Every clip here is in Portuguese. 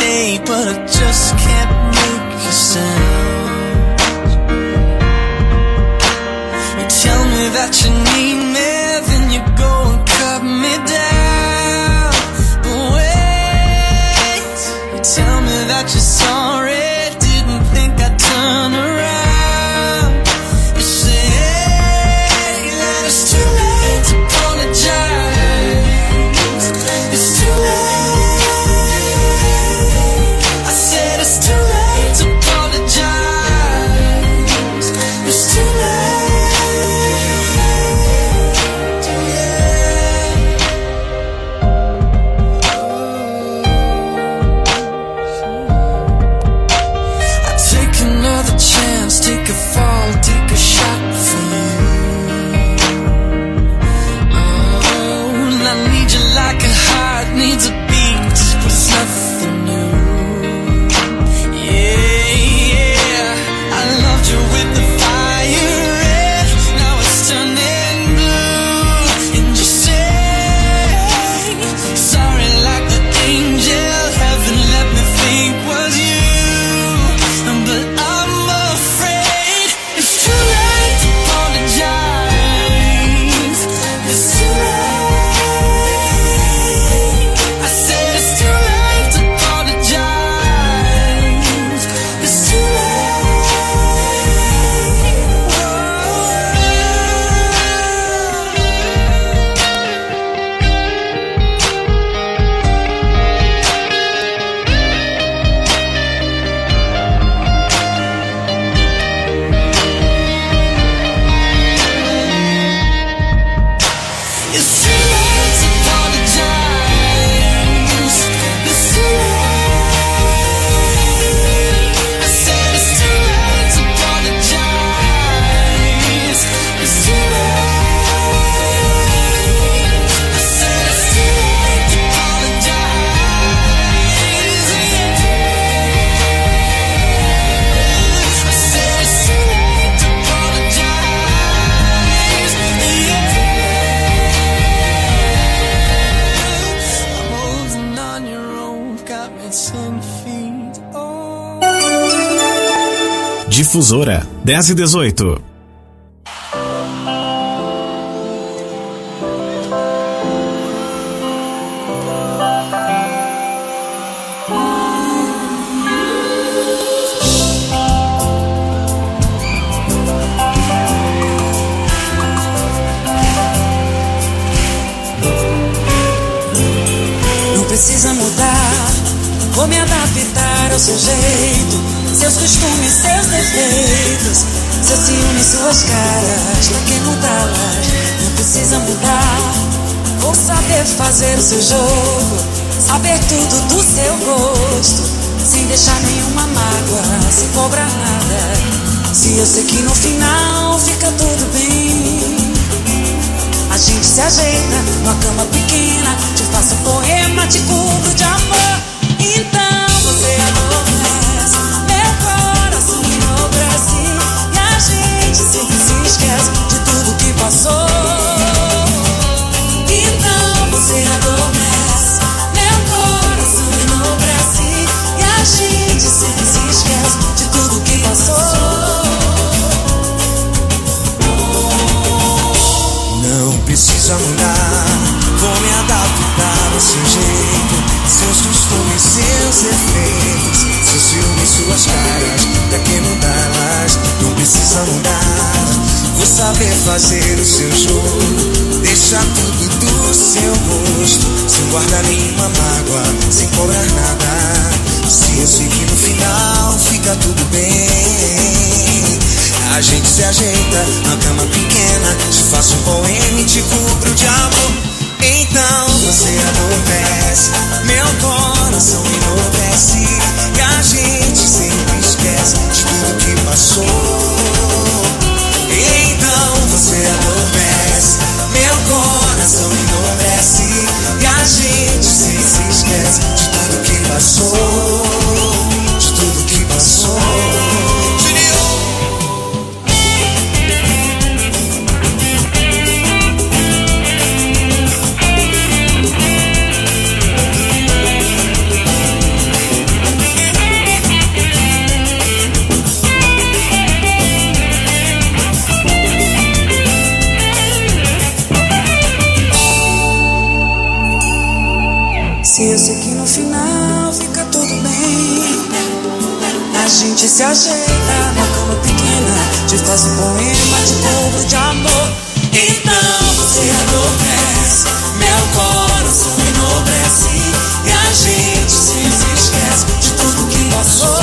say, but I just can't make a sound. You tell me that you need me, then you go and cut me down. But wait, you tell me that you're sorry, didn't think I'd turn around. You say that it's too late to apologize. It's too late. I said it's too late to apologize. It's too late. I take another chance, take a fall, take a shot for you. Oh, and I need you like a heart needs a beat, but it's nothing new. Yeah, yeah, I loved you with the fire red, now it's turning blue. And you say sorry like the angel heaven let me think was you. But I'm afraid it's too late to apologize. It's too late. I said it's too late to apologize. It's too late. It's too late to apologize. It's too late. I said it's too late to apologize. It's too late. I said it's too late to apologize. I said it's too late to apologize. I'm holding on your own, got me 10 feet. Oh. Difusora 10 e 18. Não precisa mudar, vou me adaptar ao seu jeito, seus costumes, seus defeitos, seus ciúmes, suas caras, pra que mudá-las? Não precisa mudar, vou saber fazer o seu jogo, saber tudo do seu gosto, sem deixar nenhuma mágoa, sem cobrar nada. Se eu sei que no final fica tudo bem, a gente se ajeita numa cama pequena, te faço um poema, te cubro de amor. Então você adormece, meu coração enobrece, e a gente sempre se esquece de tudo que passou. Então você adormece, meu coração enobrece, e a gente sempre se esquece de tudo que passou. Não precisa mudar, vou me adaptar ao seu jeito, seus costumes, seus efeitos, seus ciúmes, suas caras, pra que mudá-las? Não precisa mudar, vou saber fazer o seu jogo, deixar tudo do seu gosto, sem guardar nenhuma mágoa, sem cobrar nada. Se eu sei que no final fica tudo bem, a gente se ajeita na cama pequena, te faço um poema e te cubro de amor. Então você adormece, meu coração enobrece, e a gente sempre esquece de tudo que passou. Então você adormece, meu coração enobrece, e a gente sempre se esquece de tudo que passou, de tudo que passou. gente se ajeita na cama pequena, te faz um poema de povo de amor. Então você adormece, meu coração enobrece, e a gente sempre esquece de tudo que passou.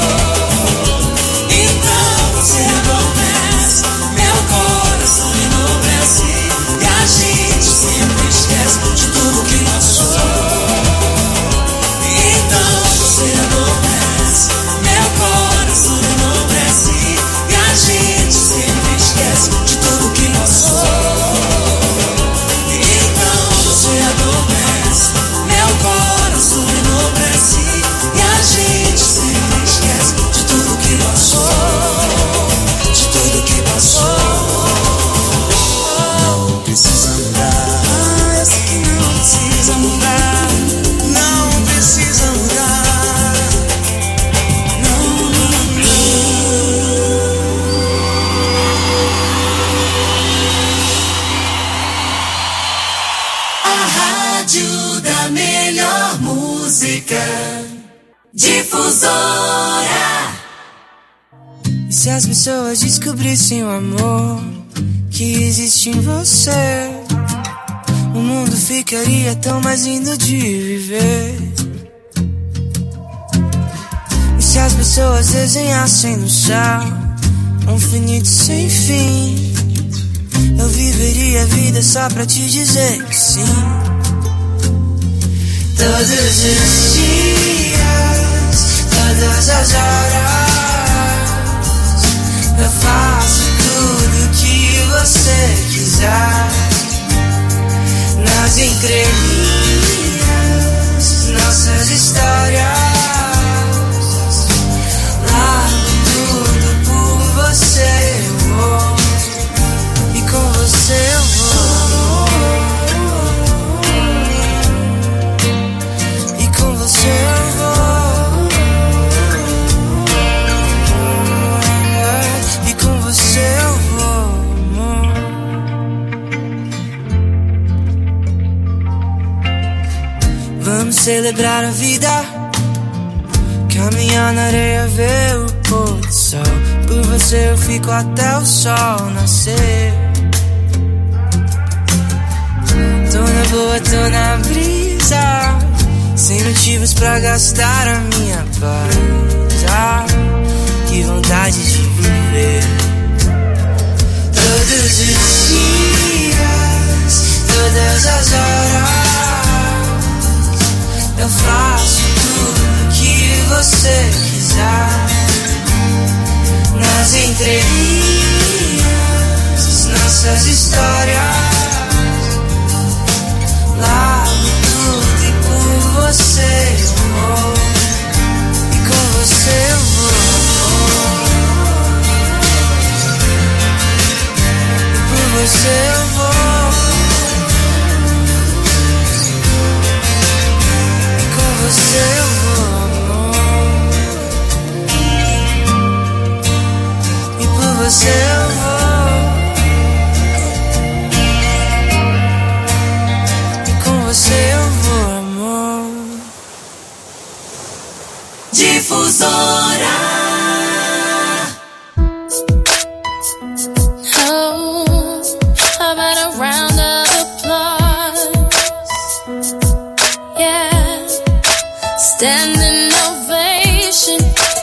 Então você adormece, meu coração enobrece, e a gente sempre esquece de tudo que passou. Então você adormece, meu coração enobrece, e a gente sempre esquece de tudo que passou. Então você adormece, meu coração enobrece, e a gente sempre esquece de tudo que passou, de tudo que passou. Não precisa mudar. Eu sei que não precisa mudar. Não precisa mudar. Não, não, A rádio da melhor música, Difusora. E se as pessoas descobrissem o amor que existe em você, o mundo ficaria tão mais lindo de viver. E se as pessoas desenhassem no céu um infinito sem fim, eu viveria a vida só pra te dizer que sim. Todos os dias, todas as horas, eu faço tudo que você quiser. Nas entrelinhas, nossas histórias, largo tudo por você, eu vou, e com você eu vou, e com você eu vou, e com você eu vou, amor. Vamos celebrar a vida, caminhar na areia, ver o pôr do sol. Por você eu fico até o sol nascer. Tô na boa, tô na brisa, sem motivos pra gastar a minha paz. Ah, que vontade de viver. Todos os dias, todas as horas, eu faço tudo que você quiser. Nas entrelinhas, nossas histórias, largo tudo e por você eu vou, e com você eu vou, e por você eu vou, e com você eu vou, amor, e por você eu vou. Você eu vou, amor. Difusora. Oh, how about a round of applause? Yeah, standing ovation.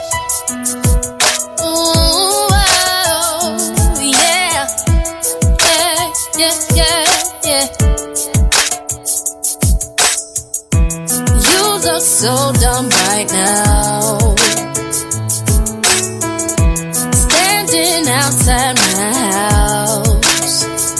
Ooh, oh, yeah, yeah, yeah, yeah, yeah. You look so dumb right now, standing outside my house,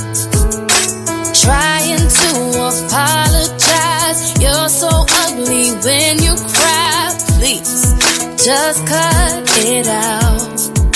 trying to apologize. You're so ugly when you cry. Please, just cut it out.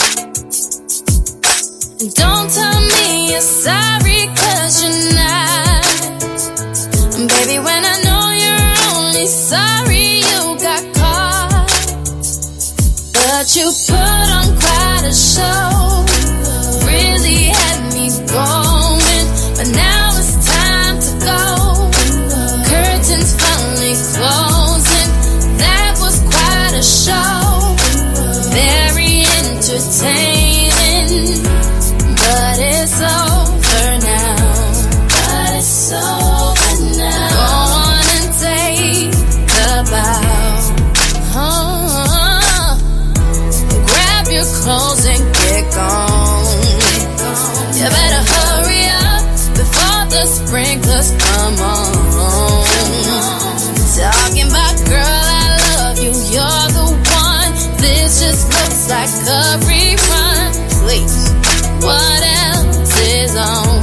And don't tell me you're sorry, 'cause you're not. And baby, when I know you're only sorry you got caught, but you put on quite a show, really had me going, but now it's time to go. Curtains finally closing, that was quite a show. clothes and get gone. You better hurry up before the sprinklers come on. Talking about girl, I love you, you're the one. This just looks like a rerun. Please, what else is on?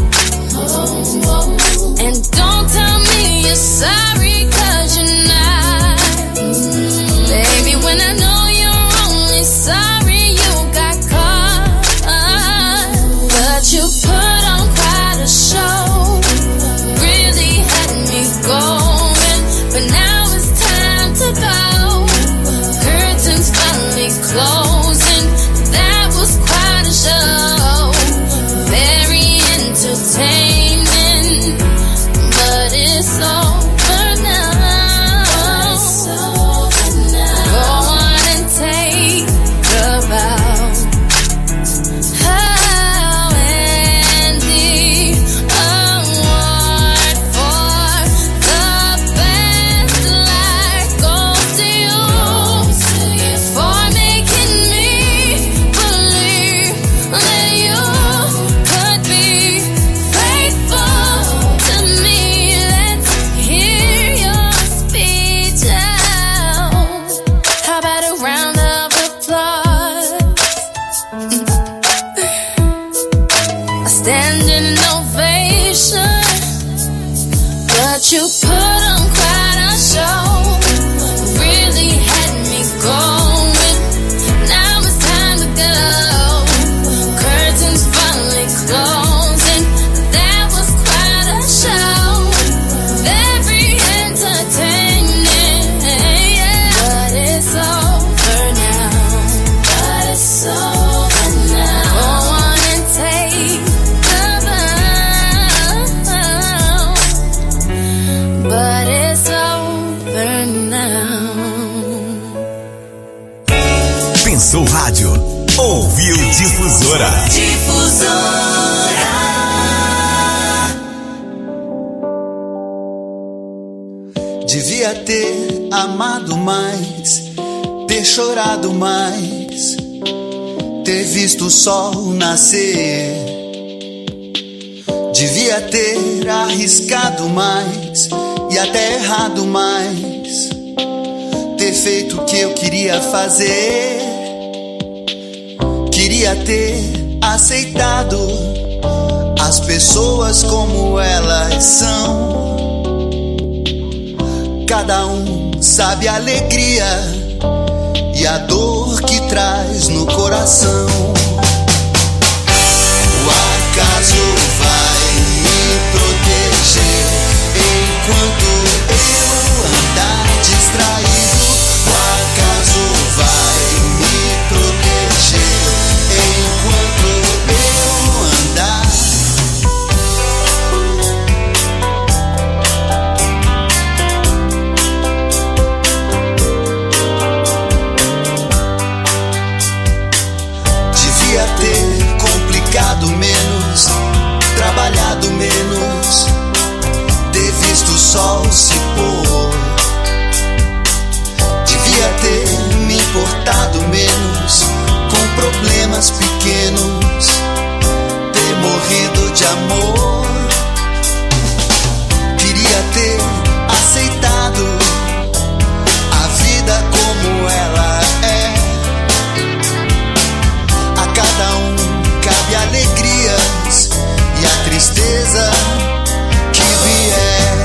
And don't tell me you're sorry, 'cause you're not. Baby, when I know you're only sorry you got caught. But you put on quite a show, really had me going. But now it's time to go. Curtains finally closing, that was quite a show. Very entertaining, but it's over now. Go on and take a bow. Oh, and the award for the best life goes to you for making me believe that you could be faithful to me. Let's hear your speech out. How about a round of applause? A standing ovation, but you put on quite a show. Really had me going. Now it's time to go. Curtains finally closing, that was quite a show. Very entertaining, but it's over now. But it's over now. Go on and take the bow. But it's over now. Pensou Rádio. Ouviu Difusora. Difusora. Devia ter amado mais, ter chorado mais, ter visto o sol nascer. Devia ter arriscado mais e até errado mais, ter feito o que eu queria fazer. Queria ter aceitado as pessoas como elas são. Cada um sabe a alegria e a dor que traz no coração. O acaso vai me proteger enquanto eu andar distraído. O acaso vai me proteger enquanto eu andar. Devia ter complicado menos, trabalhado menos, ter visto o sol se pôr. Devia ter me importado menos com problemas pequenos, ter morrido de amor. Queria ter aceitado a vida como ela é. A cada um cabe alegrias e a tristeza que vier.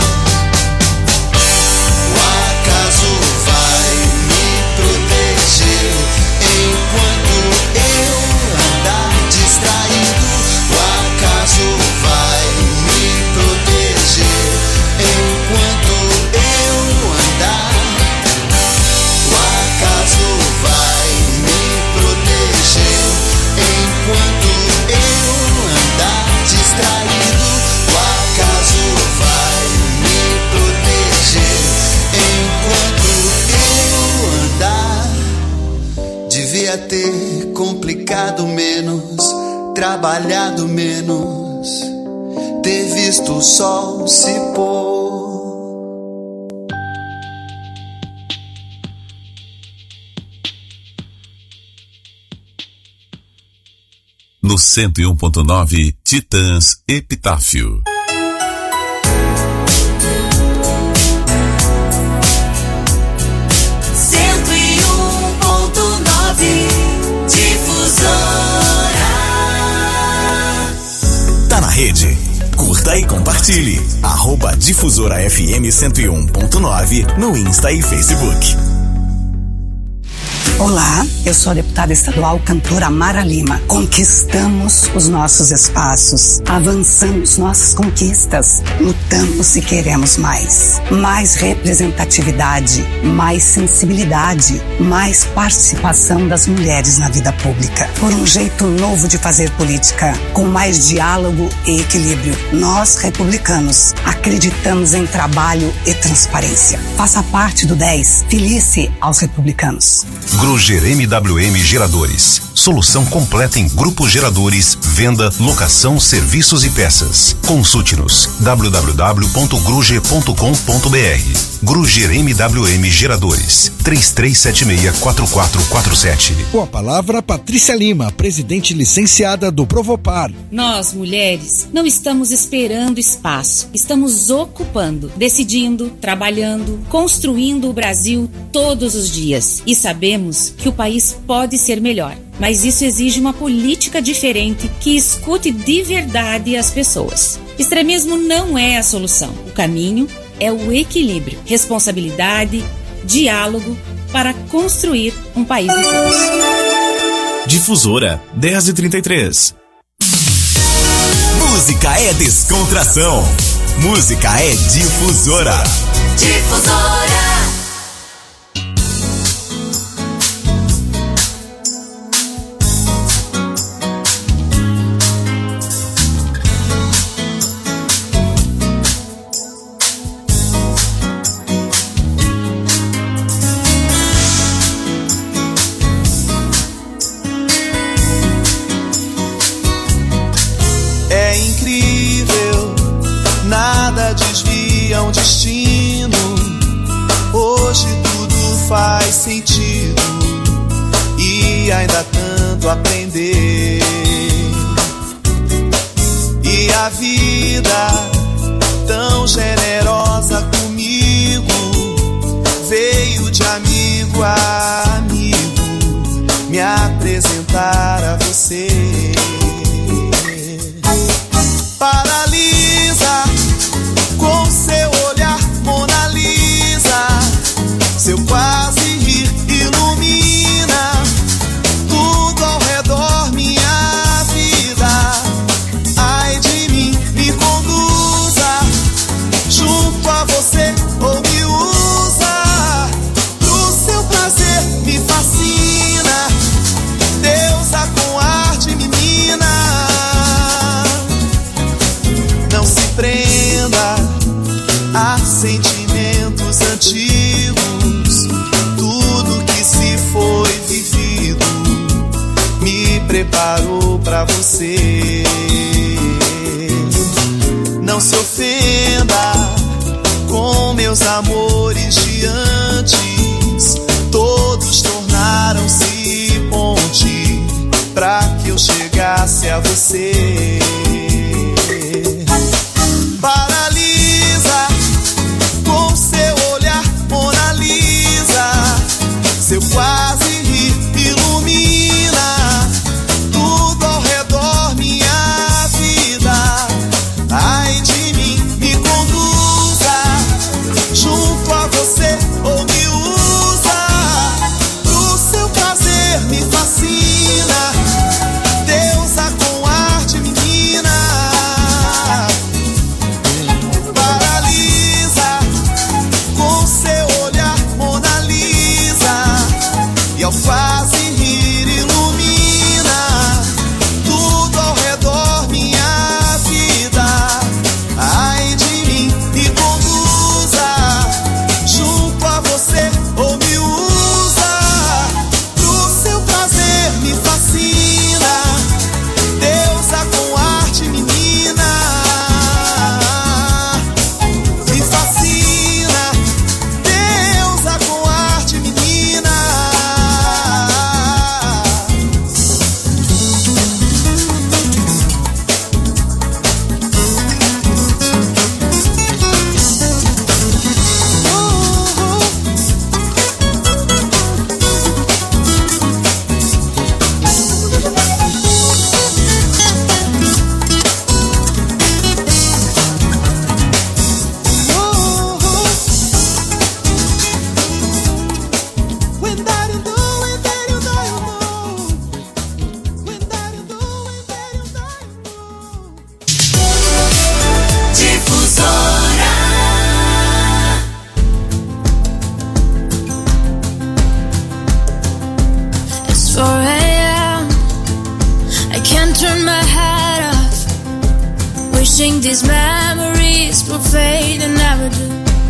O acaso vai me proteger enquanto eu andar distraído. O acaso vai me proteger enquanto eu andar. O acaso vai me proteger enquanto eu andar distraído. O acaso vai me proteger enquanto eu andar. Devia ter complicado menos, trabalhado menos, ter visto o sol se pôr. No 101.9 Titãs Epitáfio. Tá na rede. Curta e compartilhe. @Difusora FM 101.9 no Insta e Facebook. Olá, eu sou a deputada estadual cantora Mara Lima. Conquistamos os nossos espaços, avançamos nossas conquistas, lutamos e queremos mais. Mais representatividade, mais sensibilidade, mais participação das mulheres na vida pública. Por um jeito novo de fazer política, com mais diálogo e equilíbrio. Nós, republicanos, acreditamos em trabalho e transparência. Faça parte do 10. Filie-se aos republicanos. Gruger MWM Geradores. Solução completa em grupos geradores, venda, locação, serviços e peças. Consulte-nos www.gruger.com.br. Gruger MWM Geradores. 3376-4447. Com a palavra, Patrícia Lima, presidente licenciada do Provopar. Nós, mulheres, não estamos esperando espaço. Estamos ocupando, decidindo, trabalhando, construindo o Brasil todos os dias. E sabemos que o país pode ser melhor. Mas isso exige uma política diferente que escute de verdade as pessoas. Extremismo não é a solução. O caminho é o equilíbrio, responsabilidade, diálogo para construir um país de todos. Difusora 10h33. Música é descontração. Música é difusora. Difusora. Desvia um destino. Hoje tudo faz sentido e ainda há tanto a aprender. E a vida tão generosa comigo veio de amigo a amigo me apresentar a você. Paralisa com seu olhar, Mona Lisa. Seu quase rir ilumina tudo ao redor, minha vida. Ai de mim, me conduza junto a você ou me usa pro seu prazer, me fascina. Deusa com ar de menina. Não se prenda a sentimentos antigos. Tudo que se foi vivido me preparou pra você. Não se ofenda com meus amores de antes. Todos tornaram-se ponte pra que eu chegasse a você. Paralisa com seu olhar, Mona Lisa. Seu quase rir ilumina tudo ao redor, minha vida. Ai de mim, me conduza junto a você ou me usa pro seu prazer, me fascina. Deusa com ar de menina. Paralisa com seu olhar, Mona Lisa. wishing these memories will fade and never do.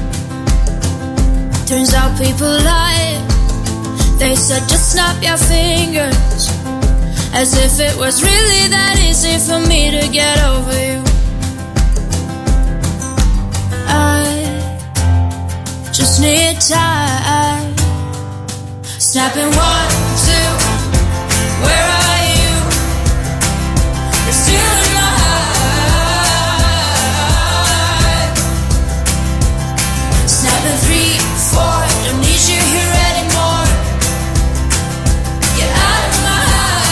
Turns out people lie. They said just snap your fingers, as if it was really that easy for me to get over you. I just need time. Snapping 1, 2, where are you? You're still in my heart. Snapping 3, 4, don't need you here anymore. Get out of my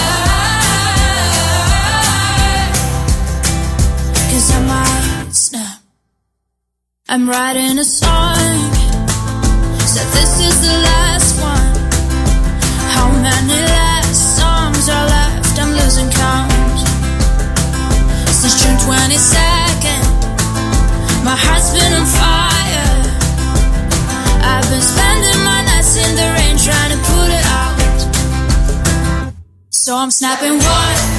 heart. 'Cause I might snap. I'm writing a song, said this is the last one. How many last songs are left? I'm losing count. Since June 22nd, my heart's been on fire. I've been spending my nights in the rain trying to put it out. So I'm snapping 1, 2,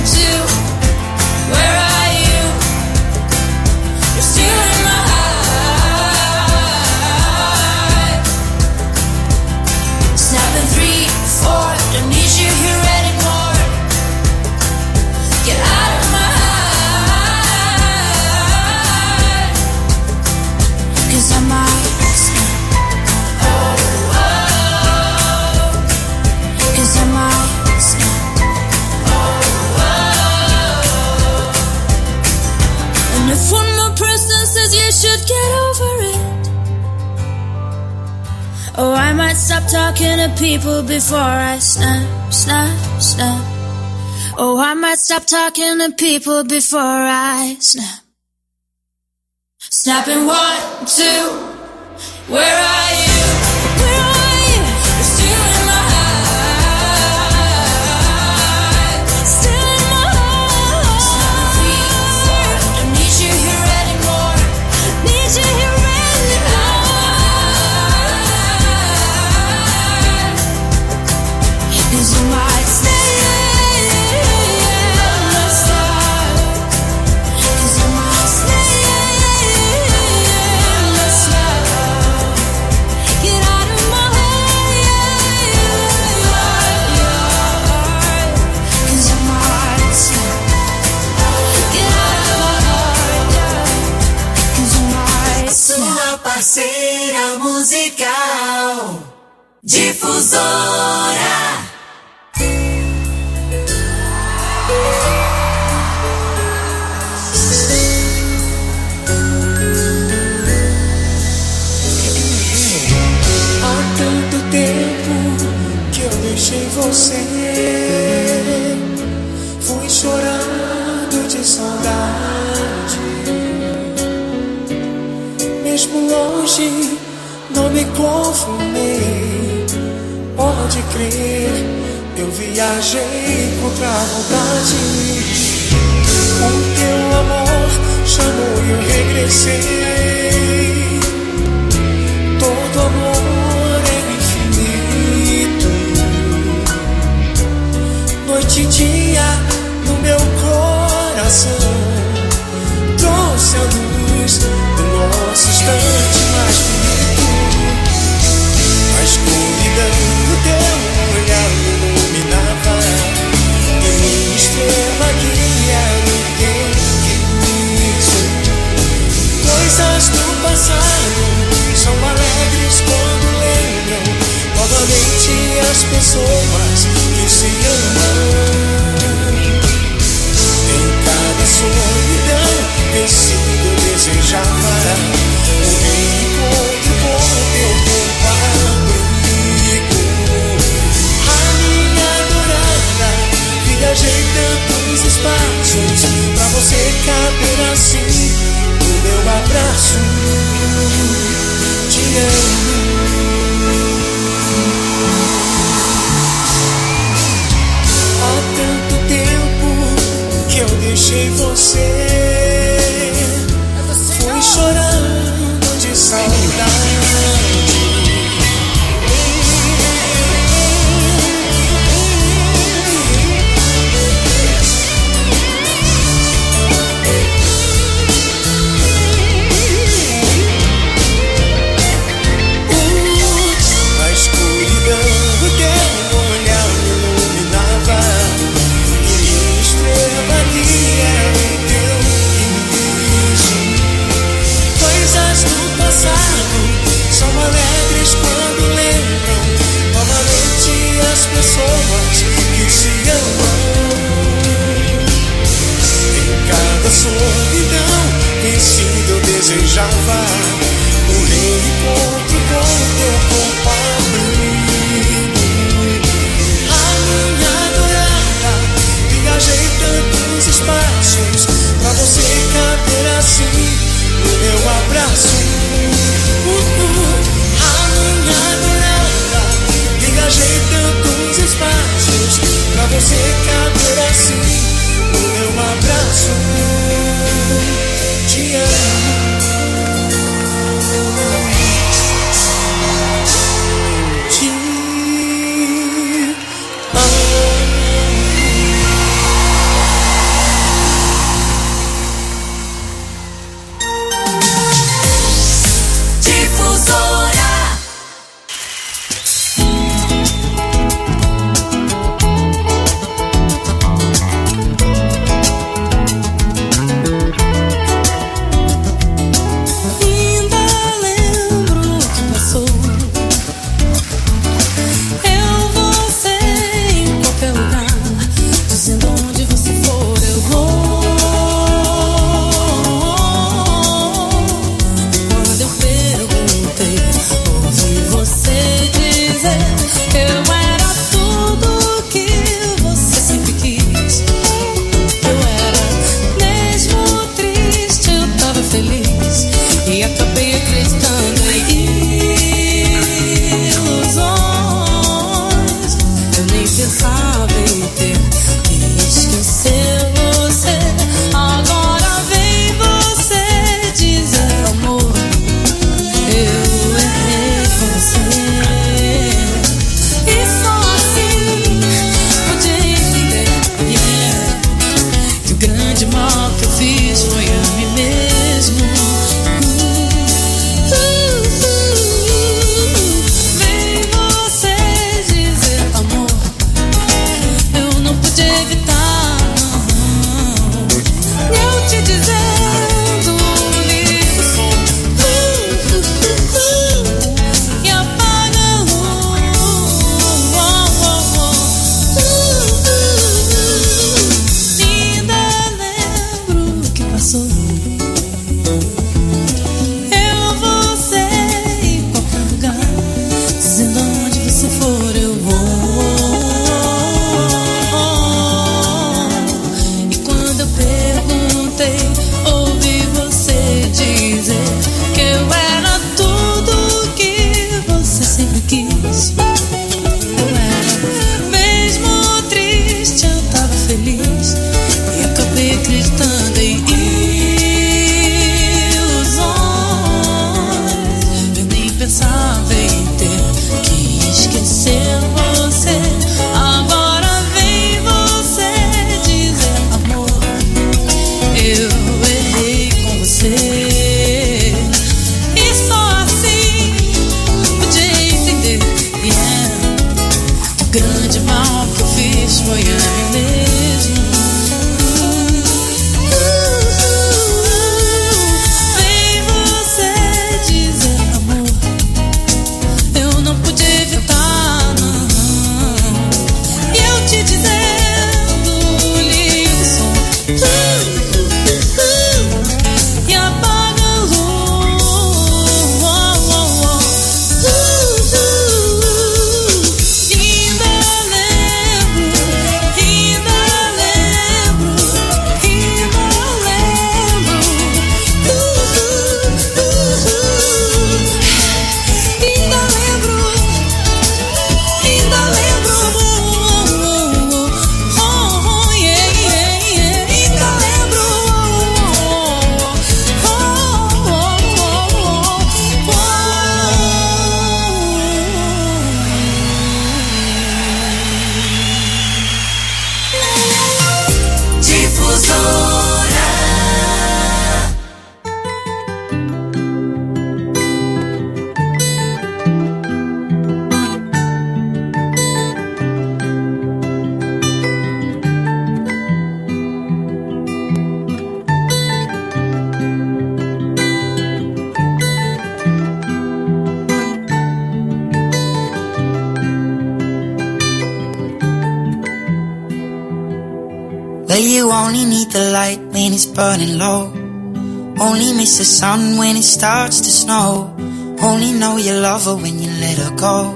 where are you? You're still in my heart. Snapping 3, 4, don't need you here anymore. Get out of my heart. 'Cause I might snap. Oh, oh. 'Cause I might snap. Oh, oh. And if one more person says you should get over it, oh, I might stop talking to people before I snap, snap, snap. Oh, I might stop talking to people before I snap. Snapping 1, 2, where are you? Where are you? You're still in my heart. Still in my heart. Snapping 3, 4, don't need you here anymore. Need you here anymore. 'Cause you might stay. Parceira musical Difusora. Há tanto tempo que eu deixei você, fui chorando de saudade. Mesmo longe, não me conformei. Pode crer, eu viajei contra a vontade. O teu amor chamou e eu regressei. Todo amor é infinito. Noite e dia no meu coração, trouxe a luz do nosso instante mais bonito. A escuridão do teu olhar me iluminava, e minha estrela guia no tempo isso. Coisas do passado são alegres quando lembram novamente as pessoas que se amam. Em cada solidão vencido eu desejava um reencontro com teu corpo abrigo. A minha adorada, viajei tantos espaços pra você caber assim no meu abraço. Te amo. Há tanto tempo que eu deixei você, fui chorando desejava um reencontro com o teu corpo abrigo. A minha adorada, viajei tantos espaços pra você caber assim no meu abraço. A minha adorada, viajei tantos espaços pra você caber assim no meu abraço. Te amo. Well, you only need the light when it's burning low. Only miss the sun when it starts to snow. Only know you love her when you let her go.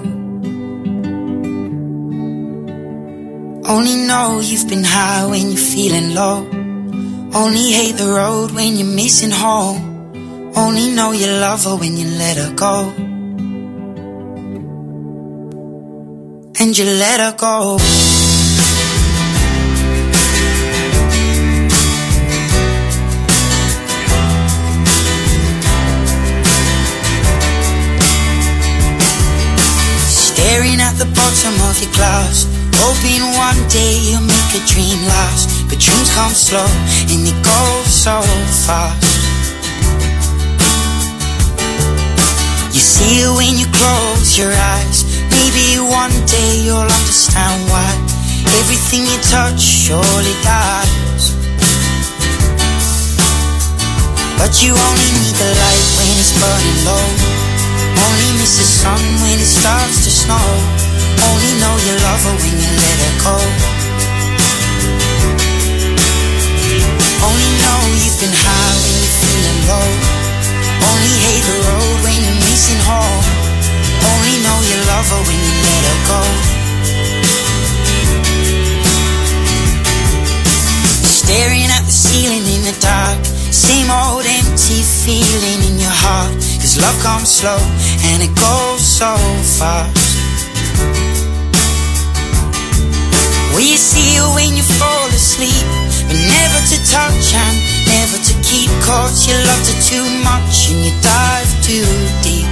Only know you've been high when you're feeling low. Only hate the road when you're missing home. Only know you love her when you let her go. And you let her go. Staring at the bottom of your glass, hoping one day you'll make a dream last. But dreams come slow and they go so fast. You see it when you close your eyes. Maybe one day you'll understand why everything you touch surely dies. But you only need the light when it's burning low. Only miss the sun when it starts to snow. Only know you love her when you let her go. Only know you've been high when you're feeling low. Only hate the road when you're missing home. Only know you love her when you let her go. Staring at the ceiling in the dark, same old empty feeling in your heart. Cause love comes slow and it goes so fast. Well, you see it when you fall asleep, but never to touch and never to keep. Cause you loved her too much and you dive too deep.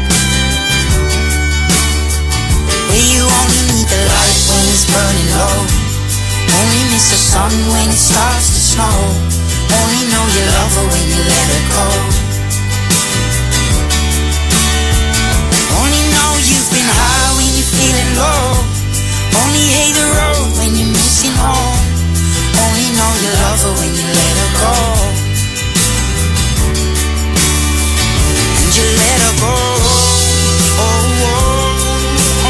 Well, you only need the light when it's burning low. Only miss the sun when it starts to snow. Only know you love her when you let her go. Only know you've been high when you're feeling low. Only hate the road when you're missing home. Only know you love her when you let her go. And you let her go. Oh, oh, oh,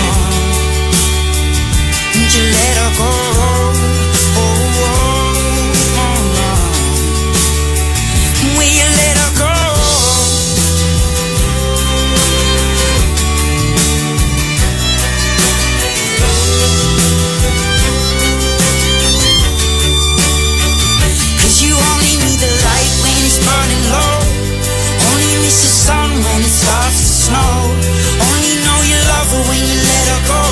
oh. And you let her go. Oh, oh, oh, oh. Will you let her go? Burning low. Only miss the sun when it starts to snow. Only know you love her when you let her go.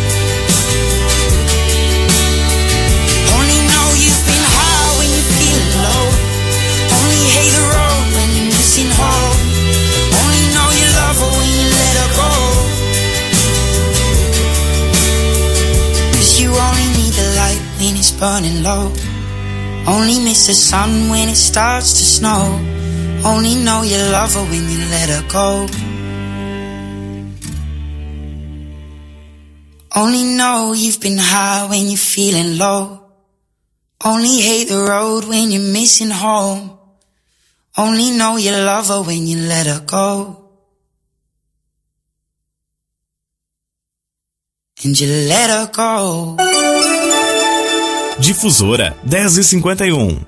Only know you've been high when you're feeling low. Only hate the road when you're missing home. Only know you love her when you let her go. Cause you only need the light when it's burning low. Only miss the sun when it starts to snow. Only know you love her when you let her go. Only know you've been high when you're feeling low. Only hate the road when you're missing home. Only know you love her when you let her go. And you let her go. Difusora 10h51.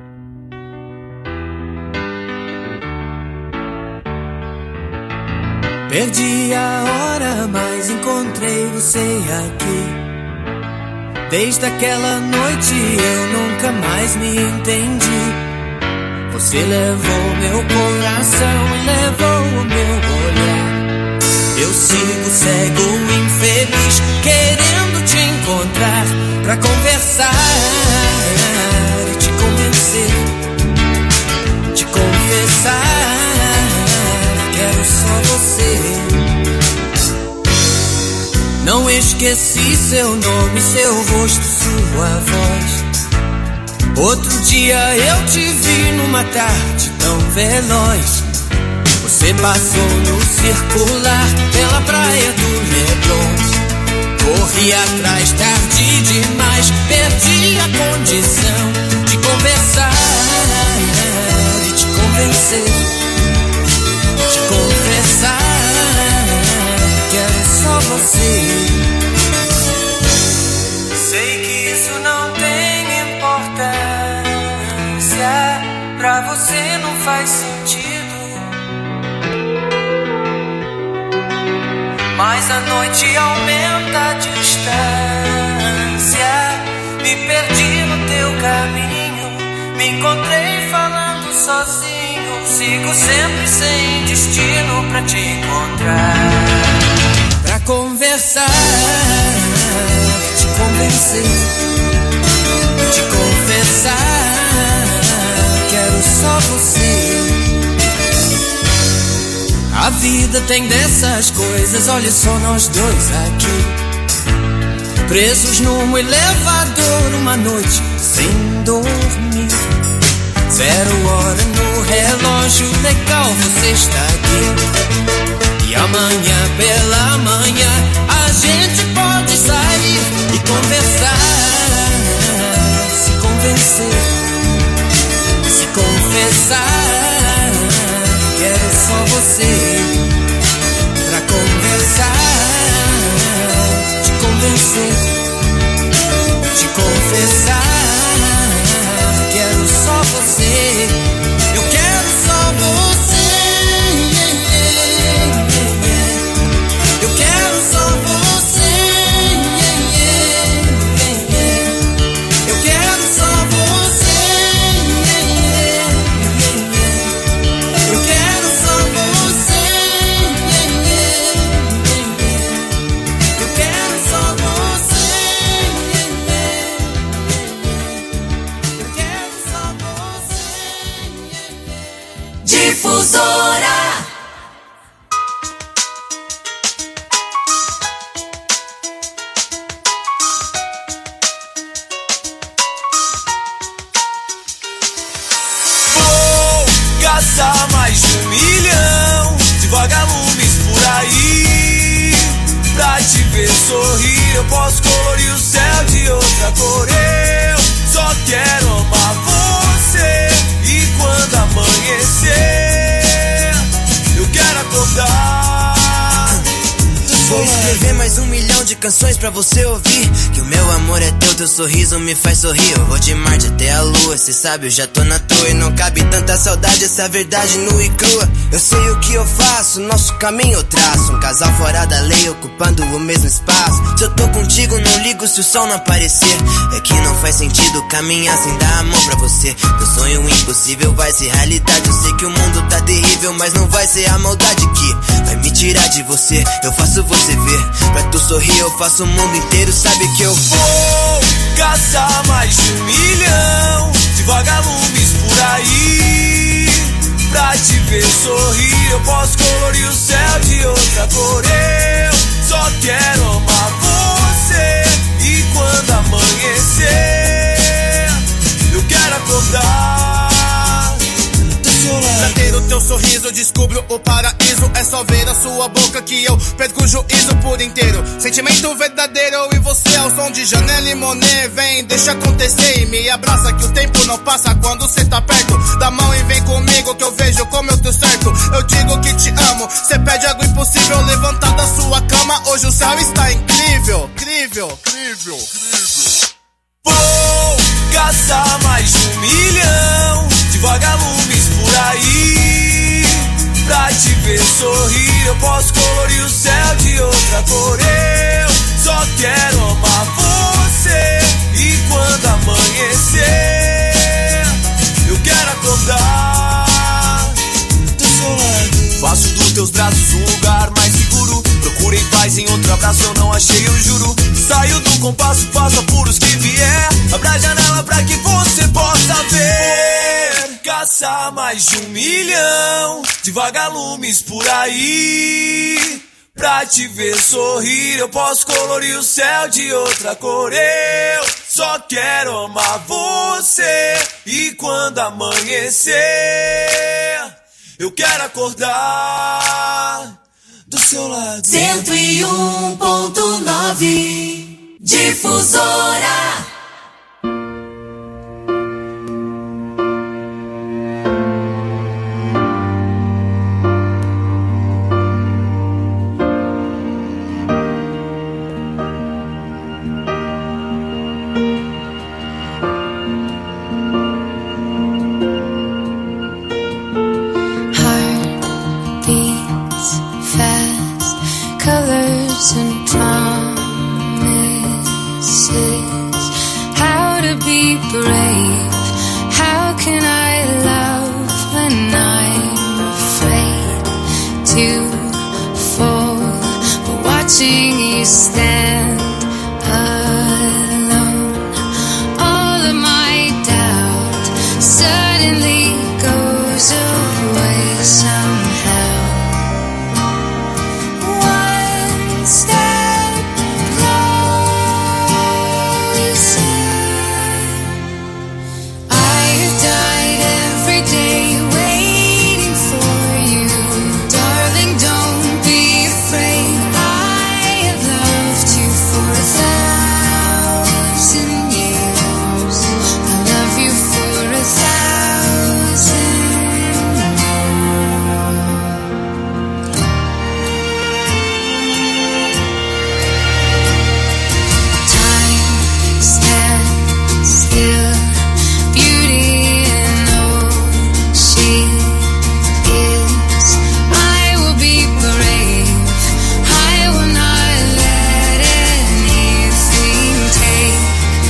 Perdi a hora, mas encontrei você aqui. Desde aquela noite eu nunca mais me entendi. Você levou meu coração e levou o meu olhar. Eu sigo cego, infeliz, querendo te encontrar pra conversar e te convencer, te confessar. Quero só você. Não esqueci seu nome, seu rosto, sua voz. Outro dia eu te vi numa tarde tão veloz. Você passou no circular pela praia do Leblon. Corri atrás, tarde demais, perdi a condição de conversar e te convencer, te confessar. Quero só você. Sei que isso não tem importância, pra você não faz sentido. Mas a noite aumenta a distância. Me perdi no teu caminho, me encontrei falando sozinho. Sigo sempre sem destino pra te encontrar, pra conversar, te convencer, te confessar. Quero só você. A vida tem dessas coisas, olha só nós dois aqui, presos num elevador, uma noite sem dormir. 0 hora no relógio, legal você está aqui. E amanhã pela manhã a gente pode sair e conversar, se convencer, se confessar. Quero só você pra conversar, te convencer, te confessar. Quero só você, eu quero só você. Eu quero só você. Eu quero só você. Eu quero só você. Eu quero só você. Eu quero só você. Difusora. Vou caçar mais de 1 milhão de vagalumes por aí. Pra te ver sorrir, eu posso colorir o céu de outra cor. Eu só quero amar você. E quando amanhecer, eu quero acordar. Vou escrever mais 1 milhão de canções pra você ouvir. Que o meu amor é teu sorriso me faz sorrir. Eu vou de Marte até a lua, cê sabe, eu já tô na toa. E não cabe tanta saudade, essa verdade nua e crua. Eu sei o que eu faço, nosso caminho eu traço. Um casal fora da lei, ocupando o mesmo espaço. Se eu tô contigo, não ligo se o sol não aparecer. É que não faz sentido caminhar sem dar a mão pra você. Meu sonho impossível vai ser realidade. Eu sei que o mundo tá terrível, mas não vai ser a maldade que vai me tirar de você. Eu faço você ver, pra tu sorrir eu faço o mundo inteiro. Sabe que eu vou caçar mais de 1 milhão de vagalumes por aí. Pra te ver sorrir, eu posso colorir o céu de outra cor. Eu só quero amar você. E quando amanhecer, eu quero acordar do seu lado. Pra ter o teu sorriso eu descubro o paraíso. É só ver a sua boca que eu perco o juízo por inteiro. Sentimento verdadeiro, eu e você ao som de Janelle e Monet. Vem, deixa acontecer e me abraça que o tempo não passa quando cê tá perto. Dá mão e vem comigo que eu vejo como eu tô certo. Eu digo que te amo, cê pede algo impossível. Levantar da sua cama, hoje o céu está incrível. Incrível, incrível, incrível. Vou caçar mais de 1 milhão de vagalumes por aí. Pra te ver sorrir, eu posso colorir o céu de outra cor. Eu só quero amar você. E quando amanhecer, eu quero acordar do seu lado. Faço dos teus braços um lugar mais seguro. Procurei paz em outro abraço, eu não achei, eu juro. Saio do compasso, faço apuros que vier. Abra a janela pra que você possa ver. Caçar mais de 1 milhão de vagalumes por aí. Pra te ver sorrir, eu posso colorir o céu de outra cor. Eu só quero amar você. E quando amanhecer, eu quero acordar do seu lado. 101.9 Difusora. how to be brave. How can I love when I'm afraid to fall? But watching you stand alone, all of my doubt suddenly goes away somehow. One step closer. I have died every day waiting for you. Darling, don't be afraid. I have loved you for 1,000 years. I love you for 1,000 more. Time stands still. Beauty in all she is. I will be brave. I will not let anything take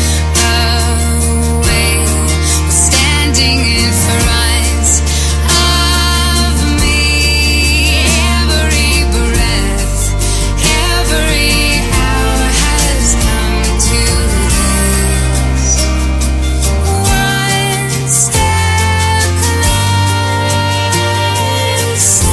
away. Standing in front of me, every breath, every hour has come to this. One step closer.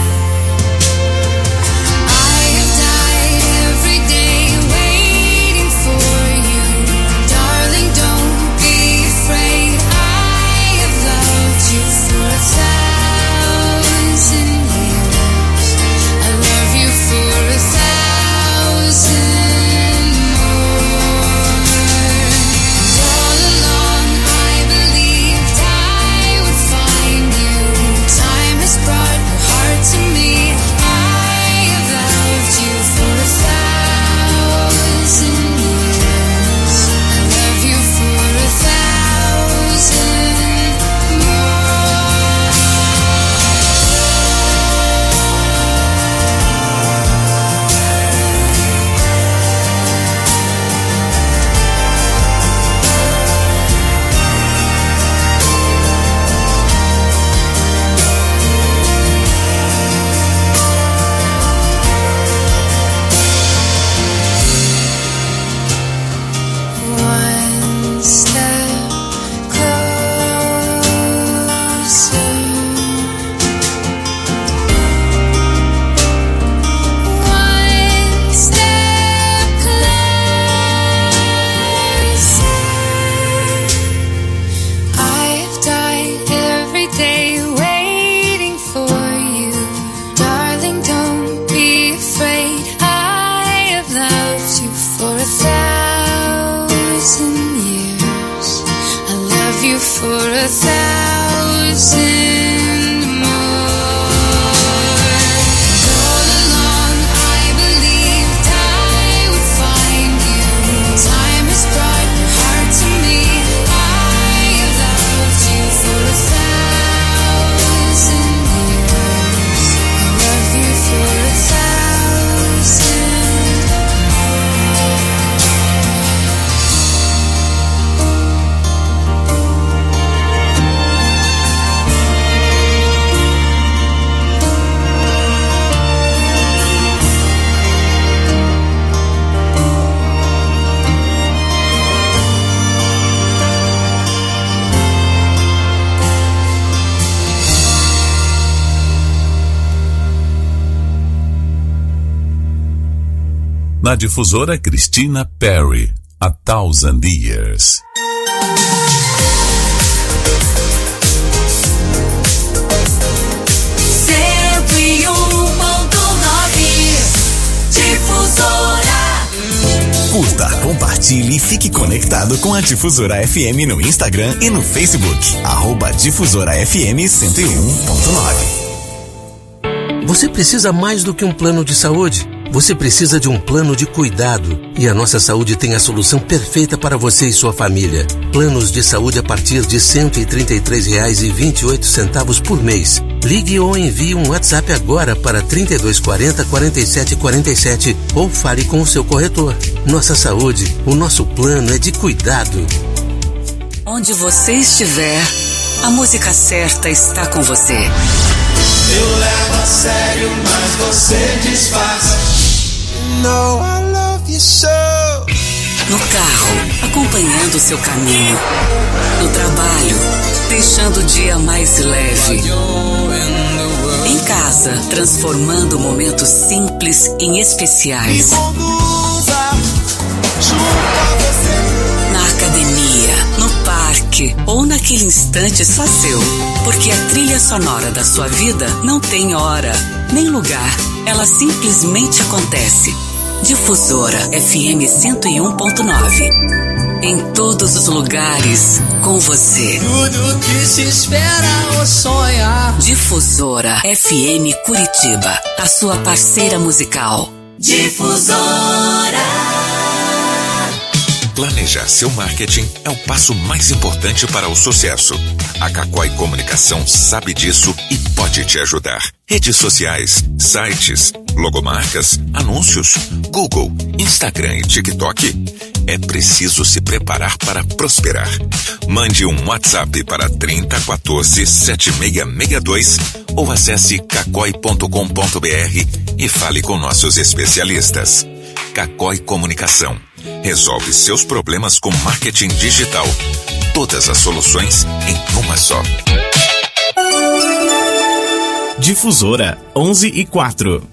I have died every day waiting for you. Darling, don't be afraid. I have loved you for 1,000 years. I love you for 1,000 more. And all along I believed I would find you. Time has brought your heart to me. I have loved you for 1,000 years. I love you for 1,000 One step closer. One step closer. I have died every day waiting for you. Darling, don't be afraid. I have loved you for 1,000 years. I love you for 1,000 more. And all along I believed I would find you. Time has brought your heart to me. I have loved you for 1,000 years. I love you for 1,000 Na difusora Christina Perri, 1,000 Years. Curta, compartilhe e fique conectado com a Difusora FM no Instagram e no Facebook. @Difusora FM 101.9. Você precisa mais do que um plano de saúde. Você precisa de um plano de cuidado. E a Nossa Saúde tem a solução perfeita para você e sua família. Planos de saúde a partir de R$ 133,28 por mês. Ligue ou envie um WhatsApp agora para 3240 4747 ou fale com o seu corretor. Nossa saúde, o nosso plano é de cuidado. Onde você estiver, a música certa está com você. Eu levo a sério, mas você disfarça. No, I love you so. No carro, acompanhando o seu caminho. No trabalho, deixando o dia mais leve. Em casa, transformando momentos simples em especiais. Na academia, no parque ou naquele instante só seu. Porque a trilha sonora da sua vida não tem hora, nem lugar. Ela simplesmente acontece. Difusora FM 101.9. Em todos os lugares, com você. Tudo que se espera ou sonha. Difusora FM Curitiba, a sua parceira musical. Difusora. Planejar seu marketing é o passo mais importante para o sucesso. A Cacói Comunicação sabe disso e pode te ajudar. Redes sociais, sites, logomarcas, anúncios, Google, Instagram e TikTok. É preciso se preparar para prosperar. Mande um WhatsApp para 3014-7662 ou acesse cacói.com.br e fale com nossos especialistas. Cacói Comunicação. Resolve seus problemas com marketing digital. Todas as soluções em uma só. Difusora 11:04.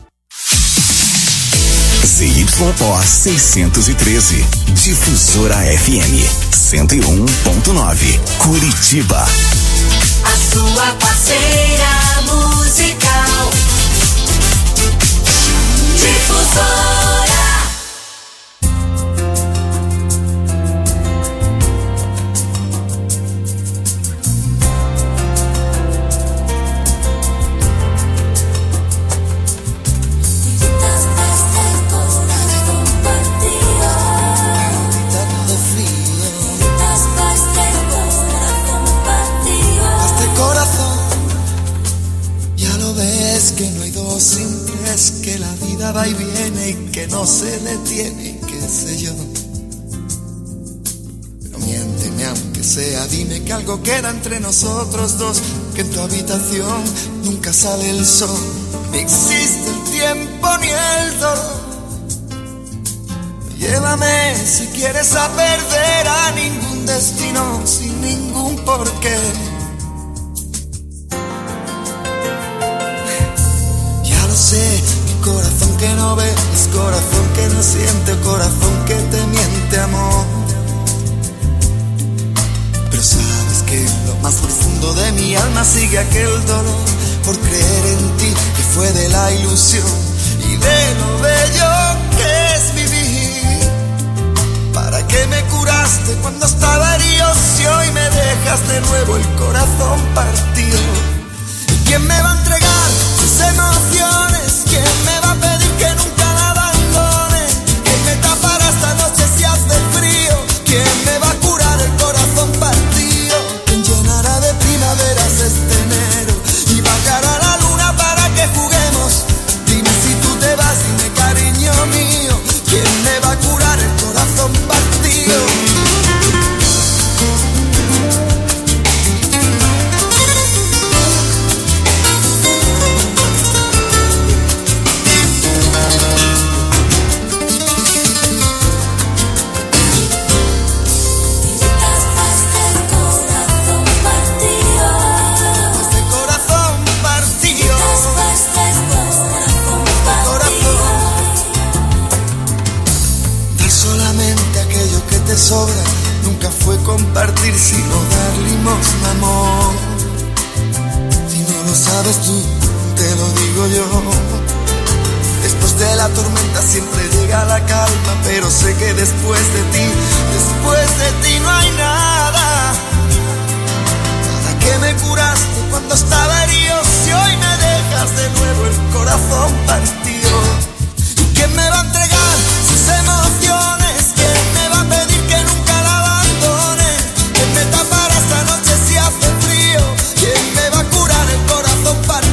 ZYO 613. Difusora FM 101.9. Curitiba. A sua parceira musical. Difusora. Que no hay dos sin tres, que la vida va y viene y que no se detiene, qué sé yo. Pero miénteme aunque sea, dime que algo queda entre nosotros dos, que en tu habitación nunca sale el sol, ni existe el tiempo ni el dolor. Llévame si quieres a perder a ningún destino, sin ningún porqué. Sé, mi corazón que no ve, es corazón que no siente, corazón que te miente, amor. Pero sabes que en lo más profundo de mi alma sigue aquel dolor por creer en ti, que fue de la ilusión y de lo bello que es vivir. ¿Para qué me curaste cuando estaba herido si hoy me dejas de nuevo el corazón partido? ¿Y quién me va a entregar sus emociones? ¿Quién me va a pedir que nunca la abandone? ¿Quién me tapará esta noche si hace frío? ¿Quién me va a curar el corazón partido? ¿Quién llenará de primaveras este enero y bajará la luna para que juguemos? Dime si tú te vas, dime cariño mío, ¿quién me va a curar el corazón partido? Sobra, nunca fue compartir sino dar limosna, amor. Si no lo sabes tú, te lo digo yo. Después de la tormenta siempre llega la calma, pero sé que después de ti no hay nada. Nada que me curaste cuando estaba herido, si hoy me dejas de nuevo el corazón partido. ¿Y quién me va a entregar sus emociones? ¿Quién me va a pedir que nunca la abandone? ¿Quién me tapará esta noche si hace frío? ¿Quién me va a curar el corazón partido?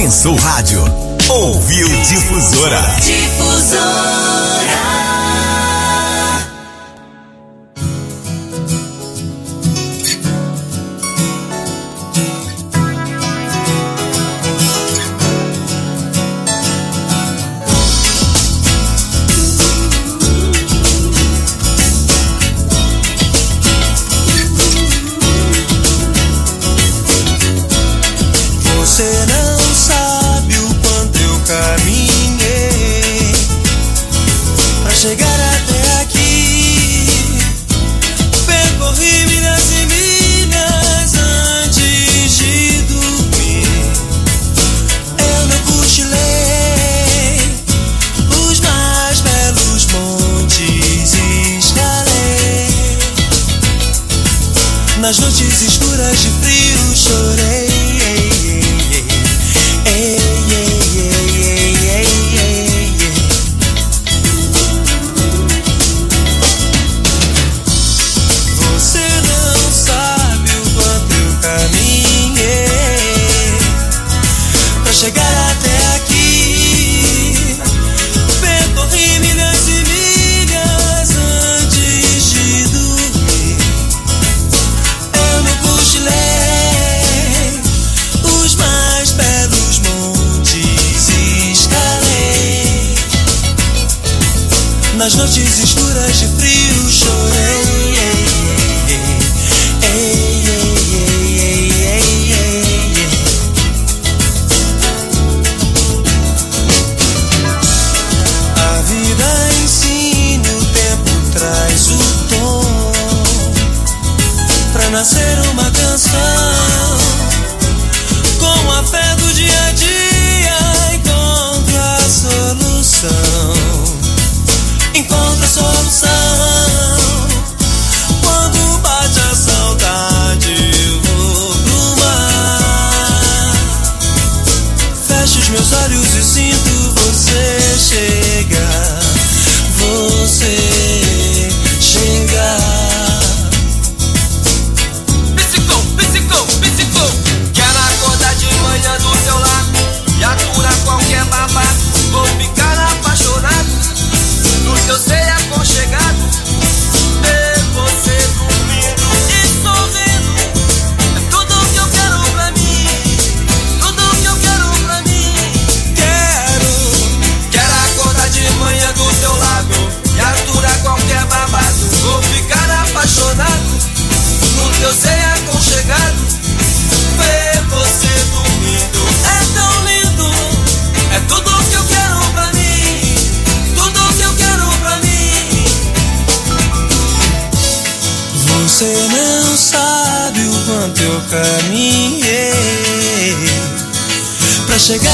Pensou rádio. Ouviu Difusora. Difusora. Você não sabe o quanto eu caminhei pra chegar até aqui. Percorri milhas e milhas antes de dormir. Eu não cochilei, os mais belos montes escalei. Nas noites escuras de frio chorei. Chegar até aqui, percorri milhas e milhas antes de dormir. Eu não cochilei, os mais belos montes escalei. Nas noites escuras de frio chorei. Nascer uma canção com a fé do dia a dia. Encontra a solução, encontra a solução. Quando bate a saudade, eu vou pro mar. Fecho os meus olhos e sinto você chegar. Você chegar. Quero acordar de manhã do teu lado e aturar qualquer babado. Vou ficar apaixonado no teu ser aconchegado. Ver você dormindo e sorrindo é tudo que eu quero pra mim. Tudo que eu quero pra mim. Quero acordar de manhã do teu lado e aturar qualquer babado. Vou ficar apaixonado no teu ser aconchegado. Ver você dormindo é tão lindo. É tudo que eu quero pra mim. Tudo que eu quero pra mim. Você não sabe o quanto eu caminhei pra chegar